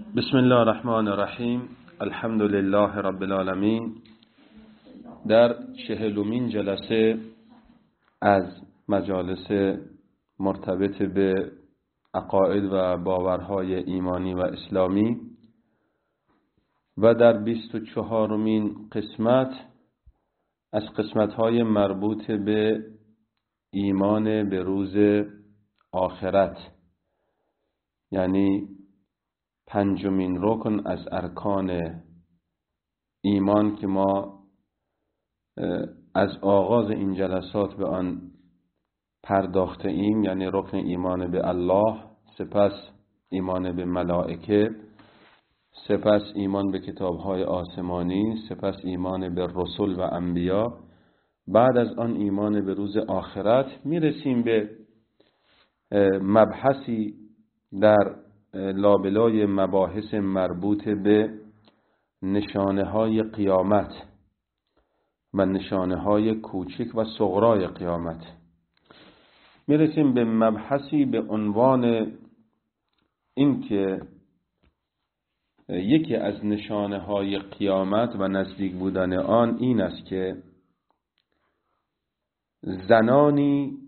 بسم الله الرحمن الرحیم. الحمد لله رب العالمین. در 40مین جلسه از مجالس مرتبط به عقاید و باورهای ایمانی و اسلامی و در 24مین قسمت از قسمت‌های مربوط به ایمان به روز آخرت، یعنی 5مین رکن از ارکان ایمان که ما از آغاز این جلسات به آن پرداخته ایم، یعنی رکن ایمان به الله، سپس ایمان به ملائکه، سپس ایمان به کتاب‌های آسمانی، سپس ایمان به رسول و انبیا، بعد از آن ایمان به روز آخرت. میرسیم به مبحثی در لابلای مباحث مربوط به نشانه‌های قیامت و نشانه‌های کوچک و صغرای قیامت. میرسیم به مبحثی به عنوان این که یکی از نشانه‌های قیامت و نزدیک بودن آن این است که زنانی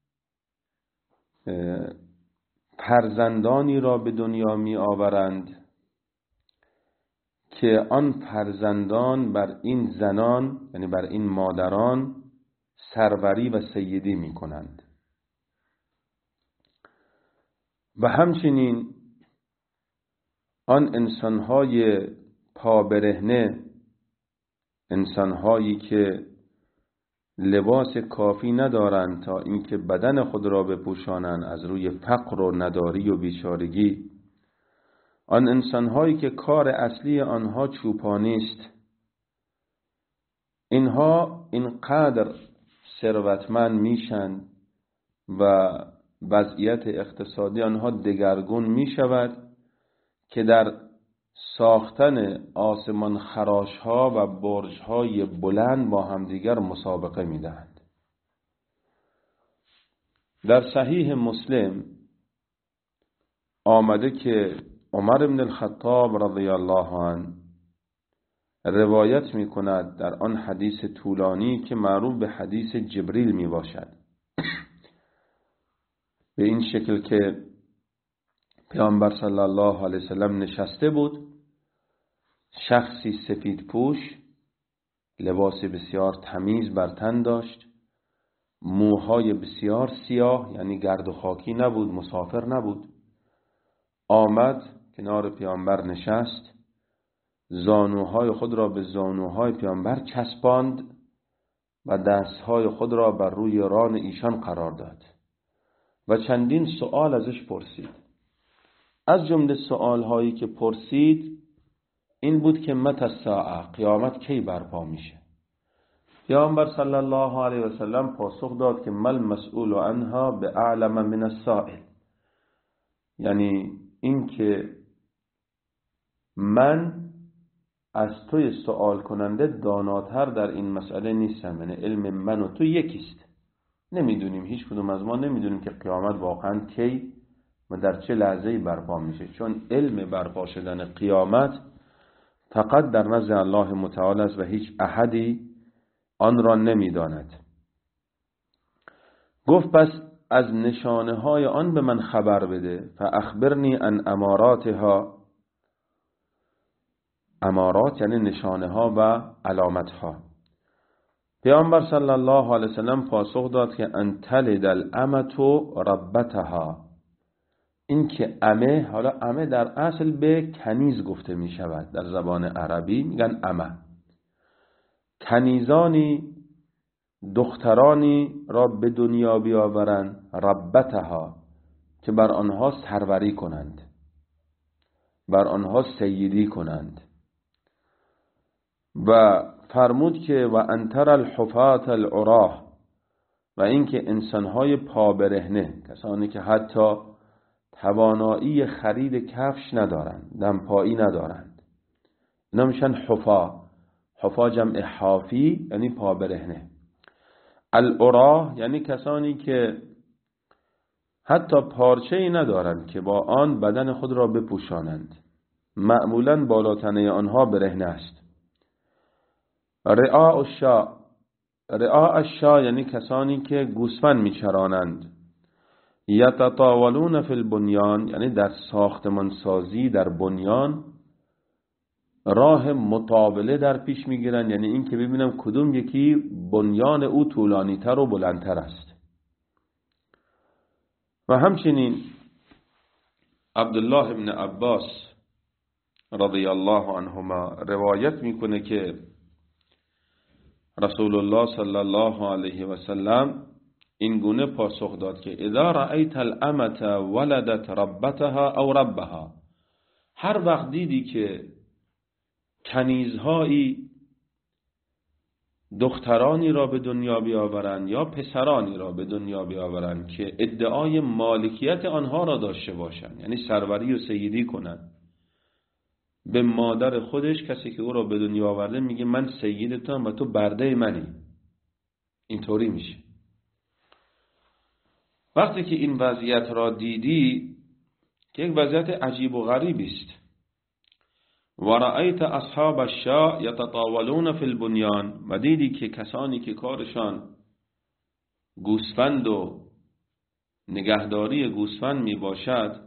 فرزندانی را به دنیا می آورند که آن فرزندان بر این زنان، یعنی بر این مادران، سروری و سیدی می کنند. و همچنین آن انسانهای پابرهنه، انسانهایی که لباس کافی ندارند تا اینکه بدن خود را بپوشانند از روی فقر و نداری و بیچارگی، آن انسانهایی که کار اصلی آنها چوپانی است، اینها اینقدر ثروتمند میشن و وضعیت اقتصادی آنها دگرگون می شود که در ساختن آسمان خراش ها و برج های بلند با همدیگر مسابقه می دهند. در صحیح مسلم آمده که عمر بن الخطاب رضی الله عنه روایت می کند در آن حدیث طولانی که معروف به حدیث جبریل می باشد، به این شکل که پیامبر صلی الله علیه وسلم نشسته بود، شخصی سفید پوش، لباس بسیار تمیز بر تن داشت، موهای بسیار سیاه، یعنی گرد و خاکی نبود، مسافر نبود. آمد کنار پیامبر نشست، زانوهای خود را به زانوهای پیامبر چسباند و دستهای خود را بر روی ران ایشان قرار داد و چندین سؤال ازش پرسید. از جمله سؤالهایی که پرسید این بود که متی الساعه، قیامت کی برپا میشه؟ پیامبر صلی الله علیه و سلم پاسخ داد که مل مسئول عنها باعلم من السائل، یعنی این که من از توی سوال کننده داناتر در این مسئله نیستم، یعنی علم من و تو یکیست. نمیدونیم، هیچ کدوم از ما نمیدونیم که قیامت واقعا کی و در چه لحظه‌ای برپا میشه، چون علم برپا شدن قیامت فقط در نزد الله متعال است و هیچ احدی آن را نمیداند. گفت پس از نشانه های آن به من خبر بده. فاخبرنی عن اماراتها، امارات یعنی نشانه ها و علامت ها. پیامبر صلی الله علیه وسلم پاسخ داد که ان تلد الامه ربتها، این که امه، حالا امه در اصل به کنیز گفته می شود، در زبان عربی میگن امه، کنیزانی، دخترانی را به دنیا بیاورند، ربتها، که بر آنها سروری کنند، بر آنها سیدی کنند. و فرمود که و انتر الحفاة العراه، و اینکه انسانهای پابرهنه، کسانی که حتی توانایی خرید کفش ندارند، دمپایی ندارند، اینا میشن حفا. حفا جمع حافی یعنی پابرهنه. العراه یعنی کسانی که حتی پارچه‌ای ندارند که با آن بدن خود را بپوشانند. معمولا بالاتنه آنها برهنه است. رعاء الشاء یعنی کسانی که گوسفند میچرانند. یتطاولون فی البنیان یعنی در ساختمان سازی، در بنیان راه مطاوله در پیش میگیرن، یعنی این که ببینم کدوم یکی بنیان او طولانی تر و بلندتر است. و همچنین عبدالله ابن عباس رضی الله عنهما روایت میکنه که رسول الله صلی الله علیه و سلم این گونه پاسخ داد که اذا رأیت الامة ولدت ربتها او ربها، هر وقت دیدی که کنیزهایی دخترانی را به دنیا بیاورند یا پسرانی را به دنیا بیاورند که ادعای مالکیت آنها را داشته باشند، یعنی سروری و سیدی کنند، به مادر خودش، کسی که او را به دنیا آورده، میگه من سیدتم و تو برده منی. اینطوری میشه. وقتی که این وضعیت را دیدی که یک وضعیت عجیب و غریبی است، و رأیت اصحاب الشاء یتطاولون فی البنیان، و دیدی که کسانی که کارشان گوسفند و نگهداری گوسفند می باشد،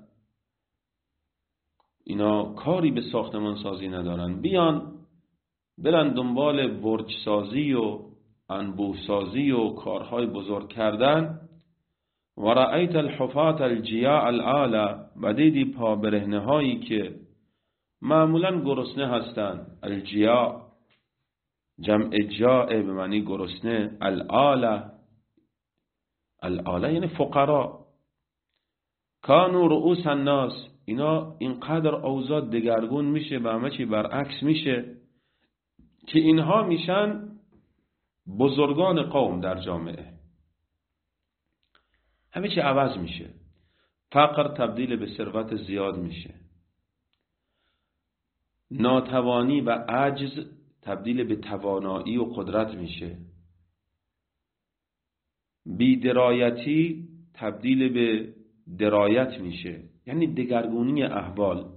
اینا کاری به ساختمان سازی ندارن، برن دنبال برج سازی و انبوه سازی و کارهای بزرگ کردن. و رأیت الحفاة الجیاع العاله، و دیدی پا برهنه هایی که معمولا گرسنه هستند. الجیاع جمع جائع به معنی گرسنه، العاله یعنی فقرا. کانوا رؤوس الناس، اینا اینقدر اوضاع دگرگون میشه و همه چی برعکس میشه که اینها میشن بزرگان قوم در جامعه. همه چی عوض میشه. فقر تبدیل به ثروت زیاد میشه. ناتوانی و عجز تبدیل به توانایی و قدرت میشه. بی‌درایتی تبدیل به درایت میشه، یعنی دگرگونی احوال.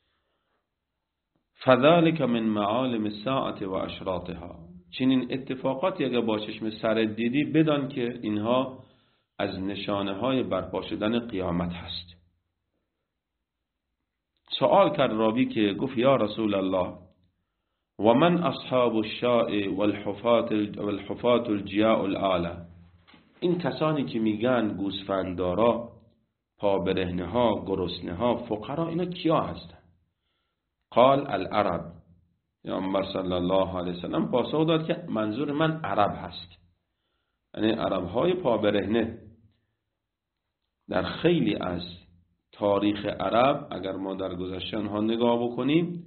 فذلک من معالم الساعة و اشراطها، چنین اتفاقاتی اگر با چشم سرت دیدی بدان که اینها از نشانه های برپا شدن قیامت هست. سوال کرد راوی که گفت یا رسول الله و من اصحاب الشاء والحفاة الجیاء العاله، این کسانی که میگن گوسفنددارا، پابرهنه ها، گرسنه ها، فقرا، اینا کیا هستن؟ قال العرب. پیامبر صلی الله علیه وسلم پاسخ داد که منظور من عرب هست، یعنی عرب های پابرهنه. در خیلی از تاریخ عرب اگر ما در گذشته ها نگاه بکنیم،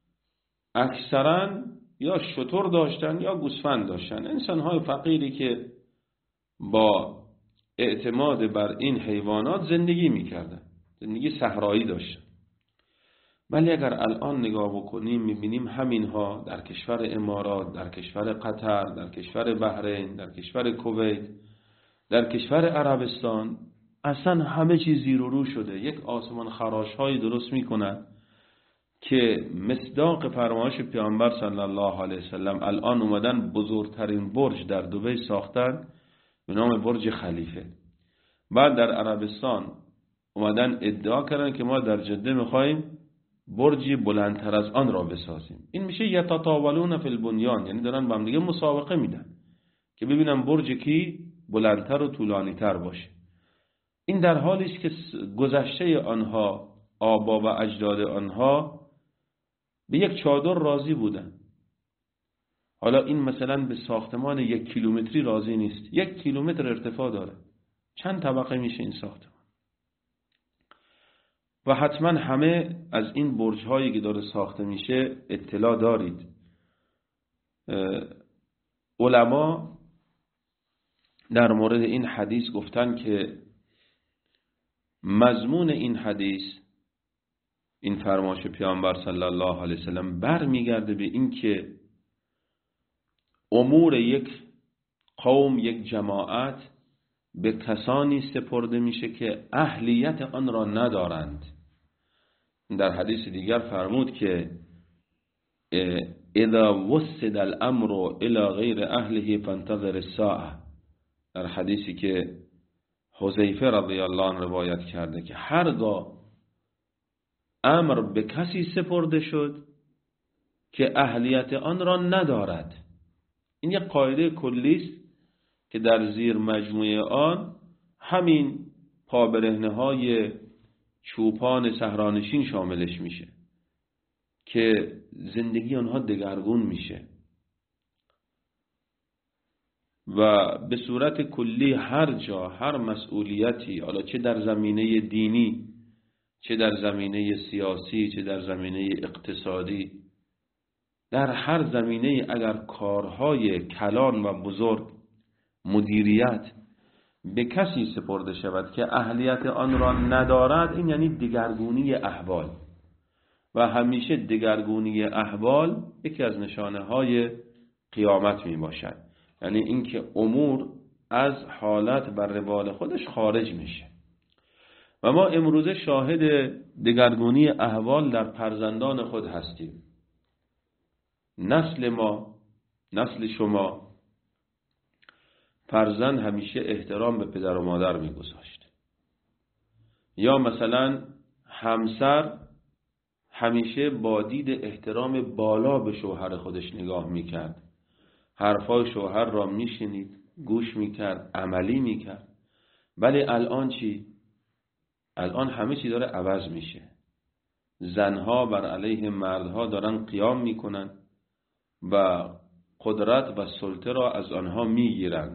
اکثرا یا شتر داشتن یا گوسفند داشتن. انسان های فقیری که با اعتماد بر این حیوانات زندگی میکردن، زندگی صحرایی داشتن. ولی اگر الان نگاه بکنیم میبینیم همینها در کشور امارات، در کشور قطر، در کشور بحرین، در کشور کویت، در کشور عربستان اصلا همه چیز زیر و رو شده. یک آسمان خراش هایی درست میکنن که مصداق فرمایش پیامبر صلی الله علیه وسلم، الان اومدن بزرگترین برج در دبی ساختن به نام برج خلیفه. بعد در عربستان اومدن ادعا کردن که ما در جده میخوایم برجی بلندتر از آن را بسازیم. این میشه یتطاولون فی البنیان، یعنی دارن با هم دیگه مسابقه میدن که ببینن برج کی بلندتر و طولانیتر باشه. این در حالی است که گذشته آنها، آبا و اجداد آنها به یک چادر راضی بودن. حالا این مثلا به ساختمان 1 کیلومتری راضی نیست. 1 کیلومتر ارتفاع داره. چند طبقه میشه این ساختمان؟ و حتما همه از این برج هایی که داره ساخته میشه اطلاع دارید. علما در مورد این حدیث گفتن که مضمون این حدیث، این فرمایش پیامبر صلی الله علیه وسلم برمیگرده به این که امور یک قوم، یک جماعت به کسانی سپرده میشه که اهلیت آن را ندارند. در حدیث دیگر فرمود که اذا وسد الامر الى غیر اهله فانتظر الساعه، در حدیثی که حذیفه رضی الله عنه روایت کرده که هرگاه امر به کسی سپرده شد که اهلیت آن را ندارد. این یک قاعده کلی است که در زیر مجموعه آن همین پابرهنه‌های چوپان صحرانشین شاملش میشه که زندگی آنها دگرگون میشه و به صورت کلی هر جا هر مسئولیتی، حالا چه در زمینه دینی، چه در زمینه سیاسی، چه در زمینه اقتصادی، در هر زمینه اگر کارهای کلان و بزرگ مدیریت به کسی سپرده شود که اهلیت آن را ندارد، این یعنی دگرگونی احوال. و همیشه دگرگونی احوال یکی از نشانه های قیامت می باشد، یعنی اینکه امور از حالت بر روال خودش خارج میشه. و ما امروزه شاهد دگرگونی احوال در فرزندان خود هستیم. نسل ما، نسل شما، فرزند همیشه احترام به پدر و مادر میگذاشت، یا مثلا همسر همیشه با دید احترام بالا به شوهر خودش نگاه میکرد، حرفای شوهر را میشنید، گوش میکرد، عملی میکرد. ولی الان چی؟ الان همه چی داره عوض میشه. زنها بر علیه مردها دارن قیام میکنن و قدرت و سلطه را از آنها میگیرن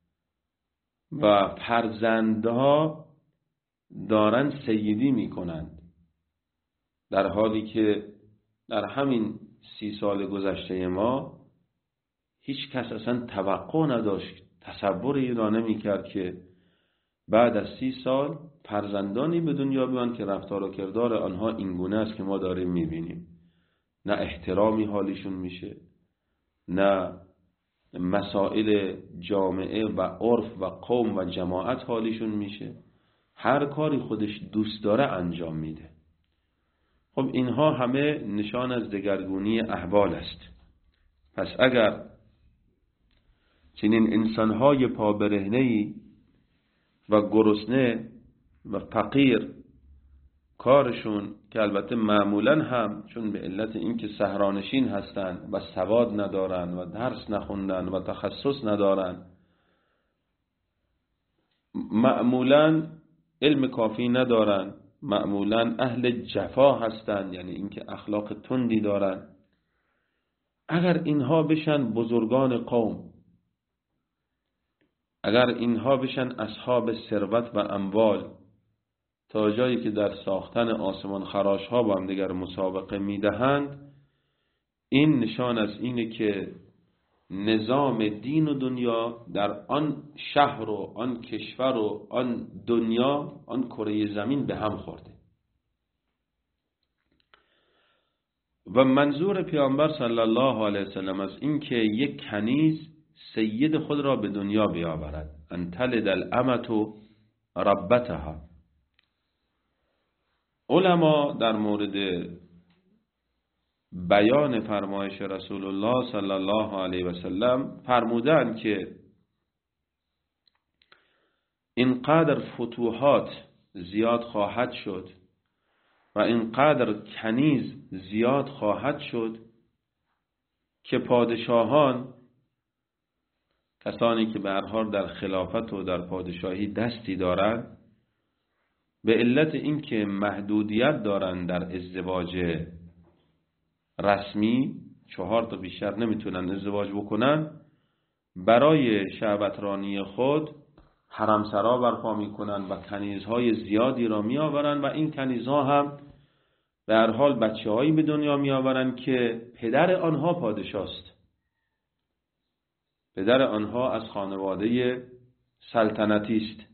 و فرزندها دارن سیدی میکنند، در حالی که در همین 30 سال گذشته ما هیچ کس اصلا توقع نداشت، تصور این را نمی کرد که بعد از 30 سال فرزندانی به دنیا بیان که رفتار و کردار آنها اینگونه است که ما داریم میبینیم. نه احترامی حالیشون میشه، نه مسائل جامعه و عرف و قوم و جماعت حالیشون میشه، هر کاری خودش دوست داره انجام میده. خب اینها همه نشان از دگرگونی احوال است. پس اگر چنین انسانهای پابرهنه‌ای و گرسنه و فقیر کارشون، که البته معمولا هم چون به علت اینکه صحرانشین هستن و سواد ندارن و درس نخوندن و تخصص ندارن، معمولا علم کافی ندارن، معمولا اهل جفا هستن، یعنی اینکه اخلاق تندی دارن، اگر اینها بشن بزرگان قوم، اگر اینها بشن اصحاب ثروت و اموال، تا جایی که در ساختن آسمان خراش ها با هم دیگر مسابقه میدهند، این نشان از اینه که نظام دین و دنیا در آن شهر و آن کشور و آن دنیا، آن کره زمین به هم خورده. و منظور پیامبر صلی الله علیه وسلم از این که یک کنیز سید خود را به دنیا بیاورد، ان تلد الامة ربتها. علما در مورد بیان فرمایش رسول الله صلی الله علیه و سلم فرمودند که اینقدر فتوحات زیاد خواهد شد و اینقدر کنیز زیاد خواهد شد که پادشاهان، کسانی که به هر حال در خلافت و در پادشاهی دستی دارند، به علت اینکه محدودیت دارند در ازدواج رسمی، 4 تا بیشتر نمیتونن ازدواج بکنن، برای شهوترانی خود حرمسرا برپا میکنن و کنیزهای زیادی را میآورن و این کنیزها هم به هر حال بچه‌هایی به دنیا میآورن که پدر آنها پادشاست، پدر آنها از خانواده سلطنتی است.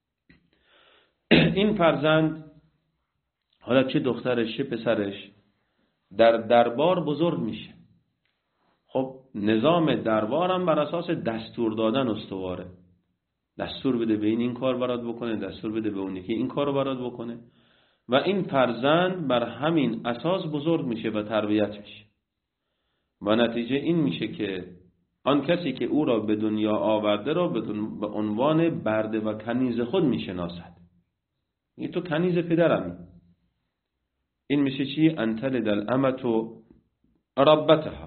این فرزند، حالا چه دخترش چه پسرش، در دربار بزرگ میشه. خب نظام دربار هم بر اساس دستور دادن استواره. دستور بده به این کار برات بکنه، دستور بده به اون که این کارو برات بکنه. و این فرزند بر همین اساس بزرگ میشه و تربیت میشه و نتیجه این میشه که آن کسی که او را به دنیا آورده را به عنوان برده و کنیز خود میشناسد. این تو کنیز پدرمی. این میشه چی؟ انتلد الامة ربتها.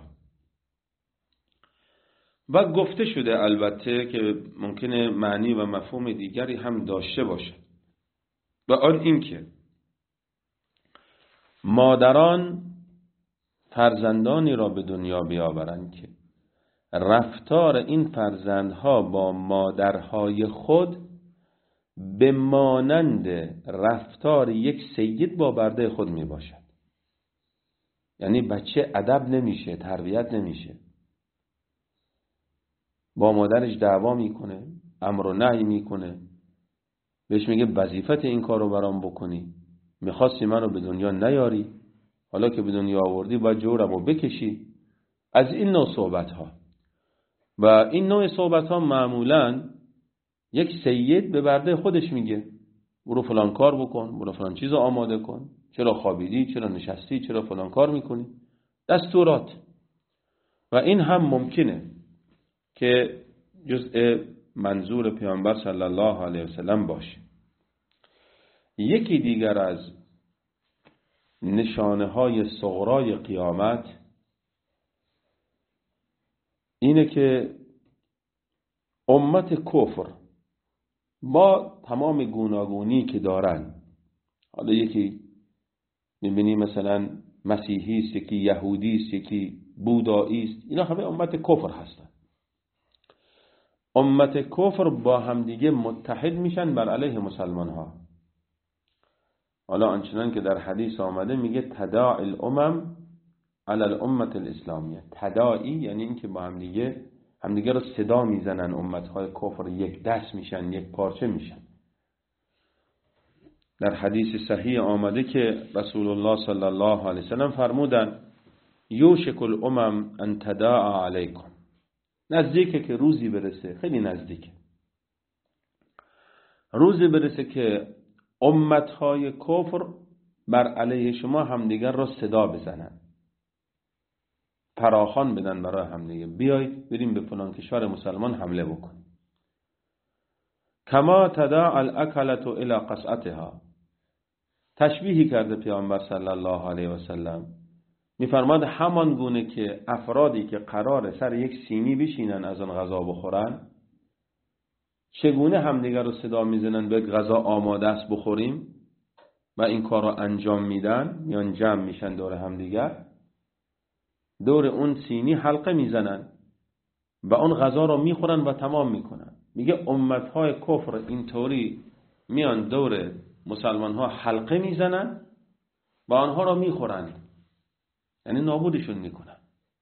و گفته شده البته که ممکنه معنی و مفهوم دیگری هم داشته باشه و آن این که مادران فرزندانی را به دنیا بیاورند که رفتار این فرزندها با مادرهای خود به مانند رفتار یک سید با برده خود می باشد. یعنی بچه ادب نمیشه، تربیت نمیشه، با مادرش دعوا میکنه، امر و نهی میکنه، بهش میگه وظیفت این کارو برام بکنی، میخواستی منو به دنیا نیاری، حالا که به دنیا آوردی باید جورمو بکشی. از این نوع صحبت ها. و این نوع صحبت ها معمولا یک سید به برده خودش میگه برو فلان کار بکن، برو فلان چیز آماده کن، چرا خوابیدی، چرا نشستی، چرا فلان کار میکنی، دستورات. و این هم ممکنه که جزء منظور پیامبر صلی الله علیه وسلم باشه. یکی دیگر از نشانه های صغرای قیامت اینه که امت کفر با تمام گوناگونی که دارن، حالا یکی میبینی مثلا مسیحی است، یکی یهودی است، یکی بودایی است، اینا همه امت کفر هستن. امت کفر با همدیگه متحد میشن بر علیه مسلمان ها. حالا آنچنان که در حدیث آمده میگه تداعی الامم علی الامت الاسلامیه. تداعی یعنی این که با همدیگه رو صدا میزنن، امتهای کفر یک دست میشن، یک پارچه میشن. در حدیث صحیح آمده که رسول الله صلی الله علیه وسلم فرمودن یوشک الامم ان تداعی علیکم. نزدیکه که روزی برسه، خیلی نزدیکه، روزی برسه که امتهای کفر بر علیه شما همدیگر را صدا بزنن، فراخوان بدن برای همدیگه، بیایید بریم به فلان کشور مسلمان حمله بکنیم. کما تداعی الاکلة الی قصعتها. تشبیهی کرده پیامبر صلی الله علیه و سلم، میفرماد همان گونه که افرادی که قرار سر یک سینی بشینن از آن غذا بخورن، چگونه همدیگر رو صدا میزنن به غذا آماده است بخوریم، و این کار رو انجام میدن، میان جمع میشن دور همدیگر، دور اون سینی حلقه میزنن و اون غذا رو میخورن و تمام میکنن. میگه امتهای کفر اینطوری میان دور مسلمان ها حلقه میزنن و آنها رو میخورن، یعنی نابودشون میکنن.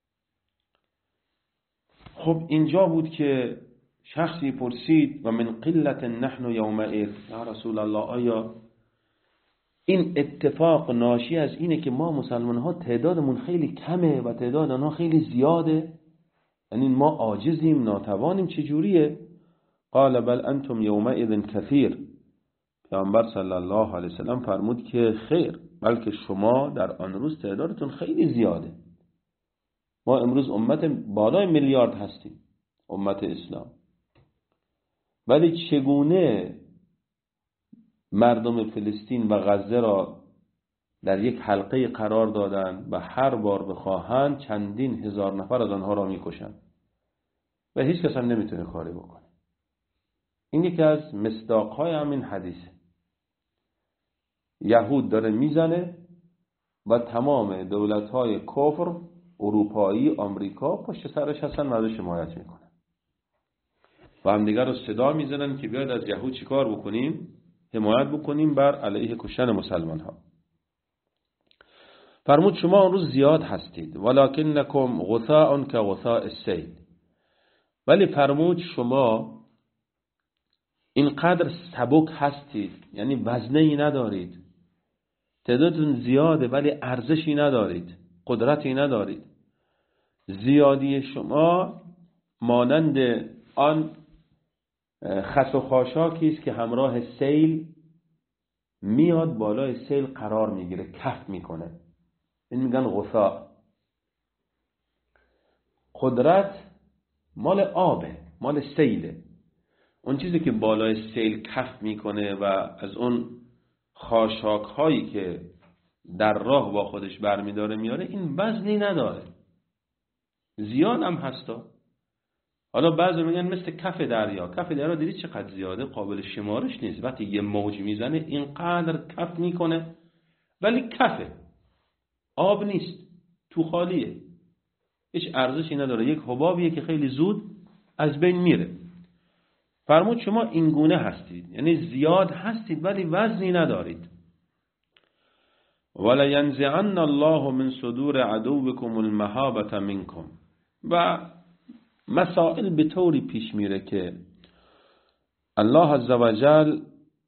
خب اینجا بود که شخصی پرسید و من قلت نحن یومئذ، یا رسول الله آیا این اتفاق ناشی از اینه که ما مسلمان ها تعدادمون خیلی کمه و تعداد آنها خیلی زیاده، یعنی ما عاجزیم، ناتوانیم، چجوریه؟ قال بل انتم یومئذ کثیر. پیامبر صلی الله علیه وسلم فرمود که خیر، بلکه شما در آن روز تعدادتون خیلی زیاده. ما امروز امت بالای میلیارد هستیم، امت اسلام، ولی چگونه مردم فلسطین و غزه را در یک حلقه قرار دادن و هر بار بخواهند چندین هزار نفر از آنها را میکشن و هیچ کس هم نمیتونه کاری بکنه. این یکی از مصداقهای همین حدیثه. یهود داره میزنه و تمام دولت‌های کفر، اروپایی، آمریکا پشت سرش هستن و ازش حمایت میکنن و هم دیگر رو صدا میزنن که بیاید از یهود چیکار بکنیم؟ حمایت بکنیم بر علیه کشتن مسلمان ها. فرمود شما اون روز زیاد هستید، ولکنکم غثاء کغثاء السیل. ولی فرمود شما اینقدر سبک هستید، یعنی وزنی ندارید، تعدادتون زیاده ولی ارزشی ندارید، قدرتی ندارید. زیادی شما مانند آن خس و خاشاکی است که همراه سیل میاد بالای سیل قرار میگیره، کف میکنه. این میگن غثا. قدرت مال آبه، مال سیله. اون چیزی که بالای سیل کف میکنه و از اون خاشاک هایی که در راه با خودش برمیداره میاره، این وزنی نداره، زیاد هم هستا. حالا بعضی میگن مثل کف دریا. کف دریا دیدی چقدر زیاده، قابل شمارش نیست. وقتی یه موج میزنه اینقدر کف میکنه، ولی کفه، آب نیست، تو خالیه، هیچ ارزشی نداره. یک حبابیه که خیلی زود از بین میره. فرمود شما این گونه هستید، یعنی زیاد هستید ولی وزنی ندارید. ولا ينزعن الله من صدور عدوكم المهابة منكم. و مسائل به طوری پیش میره که الله عزوجل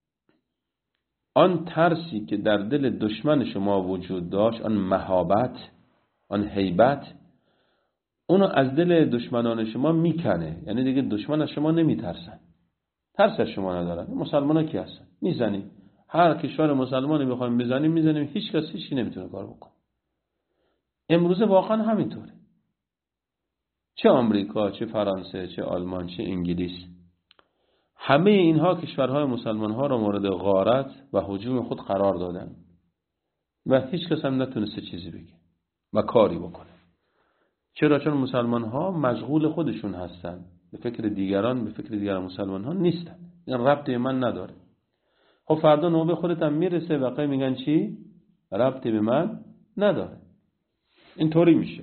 آن ترسی که در دل دشمن شما وجود داشت، آن مهابت، آن هیبت، اونو از دل دشمنان شما میکنه. یعنی دیگه دشمن از شما نمیترسن، ترس از شما ندارن. مسلمان ها کی هستن؟ میزنیم، هر کشور مسلمانی بخوایم بزنیم میزنیم، هیچ کس هیچی نمیتونه کار بکنه. امروزه واقعا همینطوره. چه آمریکا، چه فرانسه، چه آلمان، چه انگلیس، همه اینها کشورهای مسلمان ها را مورد غارت و هجوم خود قرار دادن و هیچ کس هم نتونسته چیزی بگه و کاری بکنه. چرا؟ چون مسلمان ها مشغول خودشون هستن، به فکر دیگران، به فکر دیگر مسلمان ها نیستن. این ربطی به من نداره. خب فردا نوبه خودت هم میرسه واقعا میگن چی؟ ربطی به من نداره. اینطوری میشه.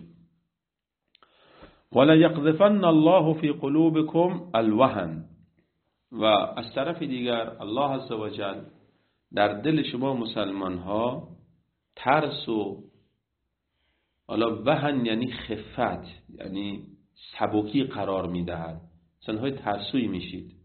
ولا يقذفن الله في قلوبكم الوهن. و از طرف دیگر الله عزوجل در دل شما مسلمان ها ترس و حالا وهن یعنی خفت، یعنی سبکی قرار میدهد. انسان‌های ترسوی میشید.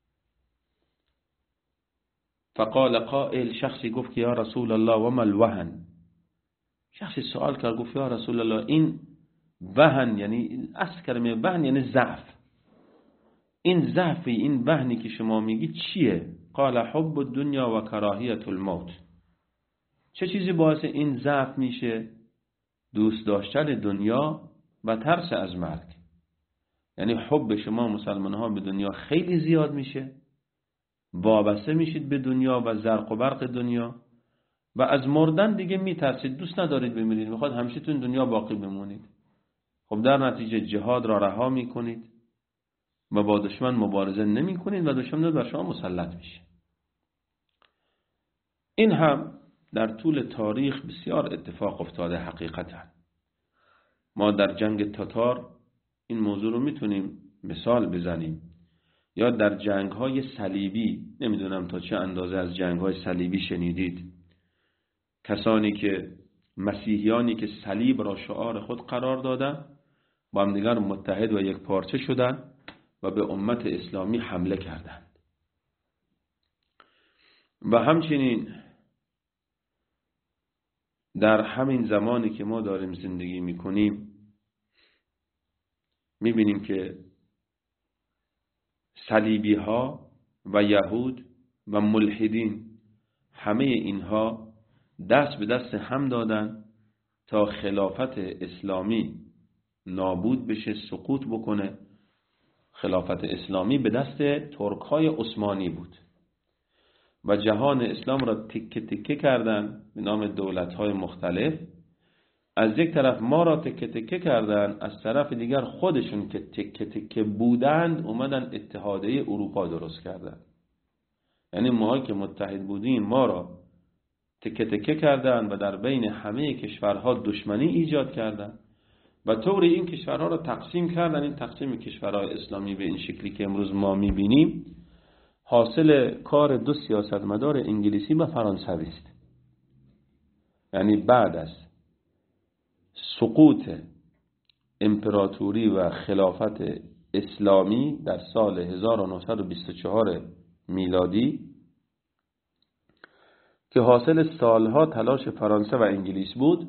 فقال قائل، شخصی گفت که یا رسول الله و ما الوهن. شخصی سوال کرد گفت یا رسول الله این وهن، یعنی اصل کلمه وهن یعنی ضعف، این ضعفی، این وهنی که شما میگی چیه؟ قال حب الدنیا و کراهیت الموت. چه چیزی باعث این ضعف میشه؟ دوست داشتن دنیا و ترس از مرگ. یعنی حب شما مسلمان ها به دنیا خیلی زیاد میشه، وابسته میشید به دنیا و زرق و برق دنیا و از مردن دیگه میترسید، دوست ندارید بمیرید، میخواد همیشه تو دنیا باقی بمونید. خب در نتیجه جهاد را رها میکنید و با دشمن مبارزه نمی کنید و دشمن بر شما مسلط میشه. این هم در طول تاریخ بسیار اتفاق افتاده. حقیقتا ما در جنگ تاتار این موضوع رو میتونیم مثال بزنیم، یا در جنگ های صلیبی. نمیدونم تا چه اندازه از جنگ های صلیبی شنیدید. کسانی که مسیحیانی که صلیب را شعار خود قرار دادن با هم دیگر متحد و یک پارچه شدن و به امت اسلامی حمله کردند. و همچنین در همین زمانی که ما داریم زندگی میکنیم میبینیم که صلیبی ها و یهود و ملحدین همه اینها دست به دست هم دادن تا خلافت اسلامی نابود بشه، سقوط بکنه. خلافت اسلامی به دست ترک‌های عثمانی بود و جهان اسلام را تکه تکه کردن به نام دولت‌های مختلف. از یک طرف ما را تکه تکه کردن، از طرف دیگر خودشون که تکه تکه بودند اومدن اتحادیه اروپا درست کردن. یعنی ما که متحد بودیم ما را تکه تکه کردن و در بین همه کشورها دشمنی ایجاد کردن و طوری این کشورها را تقسیم کردن. این تقسیم کشورهای اسلامی به این شکلی که امروز ما میبینیم حاصل کار دو سیاستمدار انگلیسی و فرانسوی است. یعنی بعد از سقوط امپراتوری و خلافت اسلامی در سال 1924 میلادی که حاصل سالها تلاش فرانسه و انگلیس بود،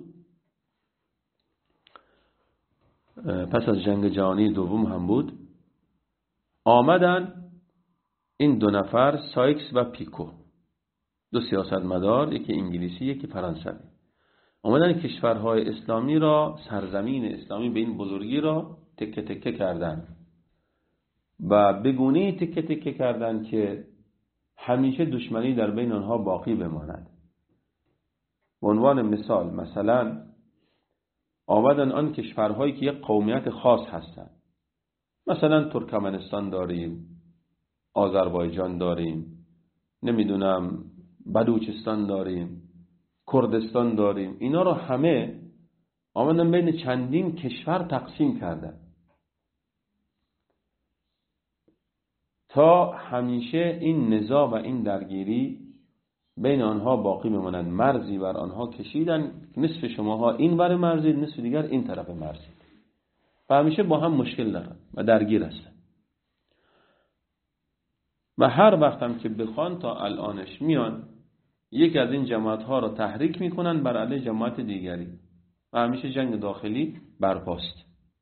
پس از جنگ جهانی دوم هم بود، آمدن این دو نفر سایکس و پیکو دو سیاستمدار، یکی انگلیسی یکی فرانسوی، اومدن کشورهای اسلامی را، سرزمین اسلامی به این بزرگی را تکه تکه کردن و به گونه‌ای تکه تکه کردن که همیشه دشمنی در بین آنها باقی بماند. به عنوان مثال، مثلا آمدن آن کشورهایی که یک قومیت خاص هستند، مثلا ترکمنستان داریم، آذربایجان داریم، نمیدونم بلوچستان داریم، کردستان داریم، اینا رو همه آمدن بین چندین کشور تقسیم کردن تا همیشه این نزاع و این درگیری بین آنها باقی بماند. مرزی بر آنها کشیدن، نصف شماها این بر مرزید، نصف دیگر این طرف مرزید و همیشه با هم مشکل دارن و درگیر هستن و هر وقت هم که بخوان تا الانش میان یکی از این جماعت ها را تحریک میکنن بر علیه جماعت دیگری و همیشه جنگ داخلی برپاست.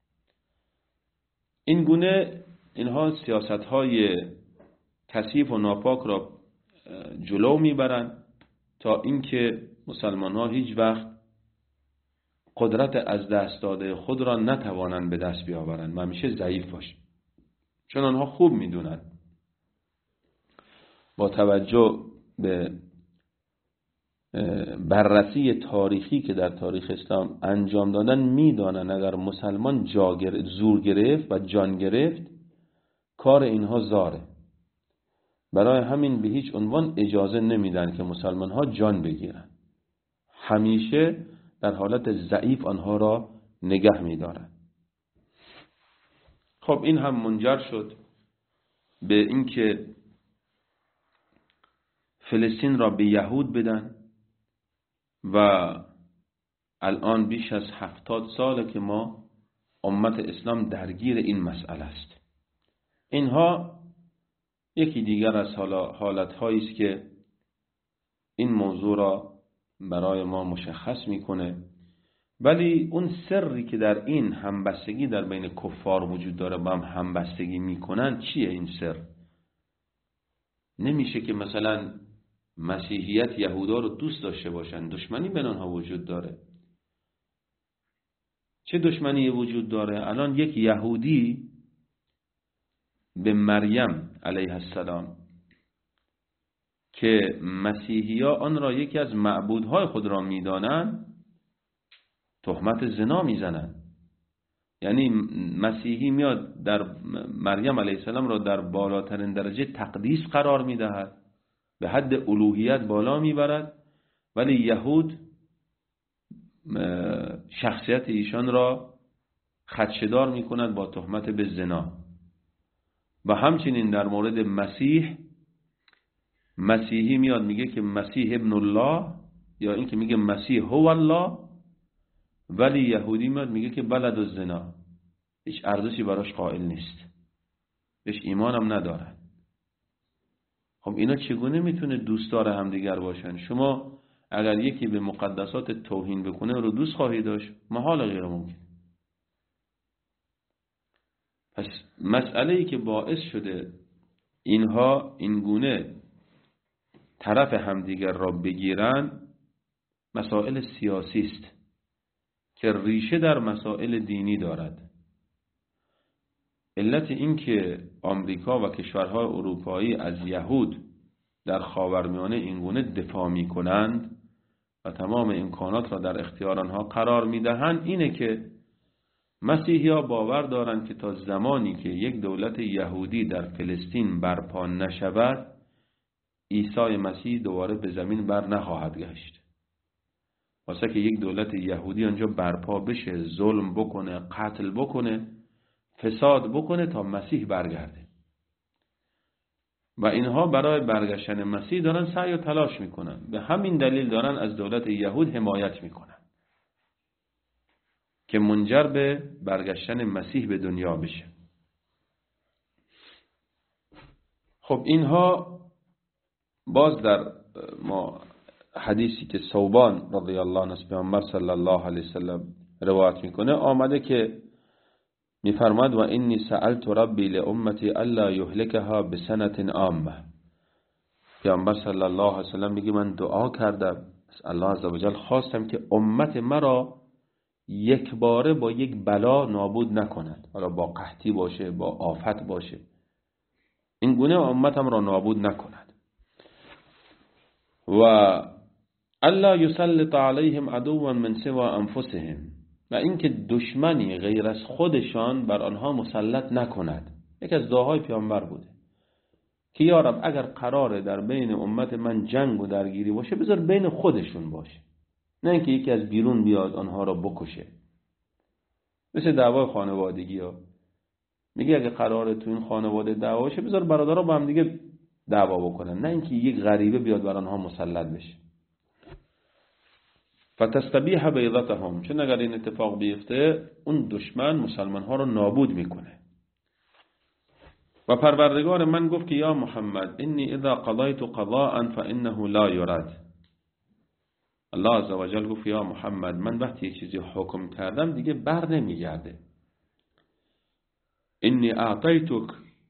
این گونه اینها سیاست های کثیف و ناپاک را جلو میبرن تا اینکه مسلمان ها هیچ وقت قدرت از دست داده خود را نتوانند به دست بیاورند و همیشه ضعیف باشند، چون آنها خوب میدونند با توجه به بررسی تاریخی که در تاریخ اسلام انجام دادن میدانن اگر مسلمان زور گرفت و جان گرفت کار اینها زاره. برای همین به هیچ عنوان اجازه نمیدن که مسلمان ها جان بگیرن، همیشه در حالت ضعیف آنها را نگه میدارن. خب این هم منجر شد به اینکه فلسطین را به یهود بدن و الان بیش از 70 ساله که ما امت اسلام درگیر این مسئله است. اینها یکی دیگر از حالت‌هایی است که این موضوع را برای ما مشخص میکنه. ولی اون سری که در این همبستگی در بین کفار وجود داره با هم همبستگی میکنن چیه این سر؟ نمیشه که مثلا مسیحیت یهودا رو دوست داشته باشن، دشمنی بین آنها وجود داره. چه دشمنی وجود داره؟ الان یک یهودی به مریم علیه السلام که مسیحی‌ها آن را یکی از معبودهای خود را می‌دانند تهمت زنا میزنند. یعنی مسیحی میاد در مریم علیه السلام را در بالاترین درجه تقدیس قرار میدهد، به حد الوهیت بالا میبرد، ولی یهود شخصیت ایشان را خدشه‌دار میکند با تهمت به زنا. و همچنین در مورد مسیحی میاد میگه که مسیح ابن الله، یا این که میگه مسیح هو الله، ولی یهودی میاد میگه که بلد الزنا، هیچ ارزشی براش قائل نیست، بهش ایمان هم نداره. خب اینا چگونه میتونه دوستدار همدیگر باشن؟ شما اگر یکی به مقدسات توهین بکنه رو دوست خواهی داشت؟ محال غیر ممکن. پس مسئله‌ای که باعث شده اینها اینگونه طرف همدیگر را بگیرن مسائل سیاسی است که ریشه در مسائل دینی دارد. علت این که آمریکا و کشورهای اروپایی از یهود در خاورمیانه اینگونه دفاع می کنند و تمام امکانات را در اختیار آنها قرار می دهند اینه که مسیحی ها باور دارند که تا زمانی که یک دولت یهودی در فلسطین برپا نشود عیسی مسیح دوباره به زمین بر نخواهد گشت. واسه که یک دولت یهودی آنجا برپا بشه، ظلم بکنه، قتل بکنه، فساد بکنه تا مسیح برگرده. و اینها برای برگشتن مسیح دارن سعی و تلاش میکنن، به همین دلیل دارن از دولت یهود حمایت میکنن که منجر به برگشتن مسیح به دنیا بشه. خب اینها باز در ما حدیثی که ثوبان رضی الله عنه از پیامبر صلی الله علیه وسلم روایت میکنه آمده که میفرماد و انی سألت ربی لامتی الا یهلکها بسنة عامه. پیامبر صلی الله علیه وسلم میگه من دعا کردم از الله عزوجل خواستم که امت مرا یک باره با یک بلا نابود نکند، حالا با قحطی باشه، با آفت باشه، این گونه امتم را نابود نکند. و الا یسلط علیهم عدوا من سوى انفسهم، و اینکه دشمنی غیر از خودشان بر آنها مسلط نکند. یکی از دعاهای پیامبر بوده که یا رب اگر قراره در بین امت من جنگ و درگیری باشه بذار بین خودشون باشه، نه اینکه یکی از بیرون بیاد آنها را بکشه. مثل دعوای خانوادگی ها، میگه اگه قراره تو این خانواده دعوا باشه بذار برادرها با هم دیگه دعوا بکنن، نه اینکه یک غریبه بیاد بر آنها مسلط بشه. فتستبیح بیضتهم، چون اگر این اتفاق بیفته اون دشمن مسلمان ها رو نابود میکنه. و پروردگار من گفت که یا محمد انی اذا قضیت قضاء فانه لا یرد. الله عزوجل گفت یا محمد من وقتی یک چیزی حکم کردم دیگه بر نمیگرده. انی اعطیتک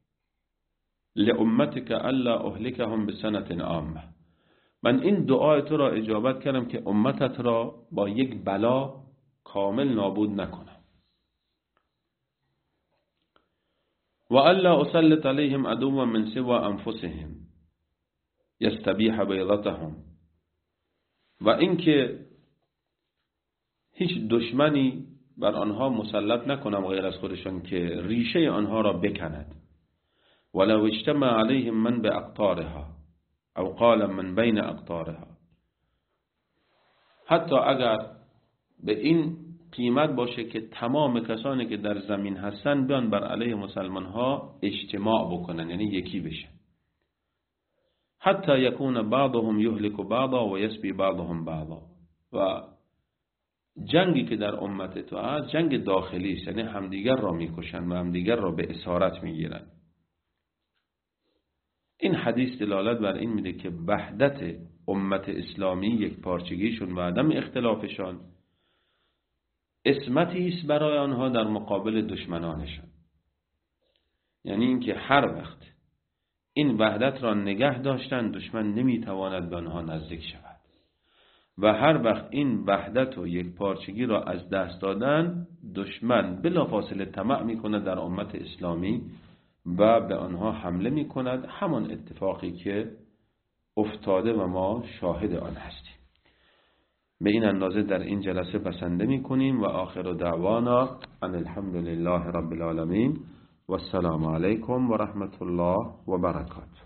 لامتک الا اهلکهم بسنة عامه، من این دعای تو را اجابت کردم که امتت را با یک بلا کامل نابود نکنم. و الا اسلط علیهم عدوا من سوى انفسهم یستبیح بیضتهم، و اینکه هیچ دشمنی بر آنها مسلط نکنم غیر از خودشان که ریشه آنها را بکند. ولو اجتمع علیهم من باقطارها او قال من بین اقطارها، حتی اگر به این قیمت باشه که تمام کسانی که در زمین هستن بیان بر علیه مسلمان ها اجتماع بکنن، یعنی یکی بشن. حتی یکون بعضهم یهلک بعضا و یسبی بعضهم بعضا، و جنگی که در امت تو هست جنگ داخلی است، یعنی همدیگر را میکشن و همدیگر را به اسارت میگیرن. این حدیث دلالت بر این میده که وحدت امت اسلامی، یک پارچگیشون و عدم اختلافشان عصمتی است برای آنها در مقابل دشمنانشان. یعنی اینکه هر وقت این وحدت را نگه داشتن دشمن نمیتواند به آنها نزدیک شود، و هر وقت این وحدت و یک پارچگی را از دست دادن دشمن بلافاصله طمع میکند در امت اسلامی و به آنها حمله میکند، همان اتفاقی که افتاده و ما شاهد آن هستیم. به این اندازه در این جلسه بسنده میکنیم و آخر دعوانا ان الحمد لله رب العالمین و السلام علیکم و رحمت الله و برکاته.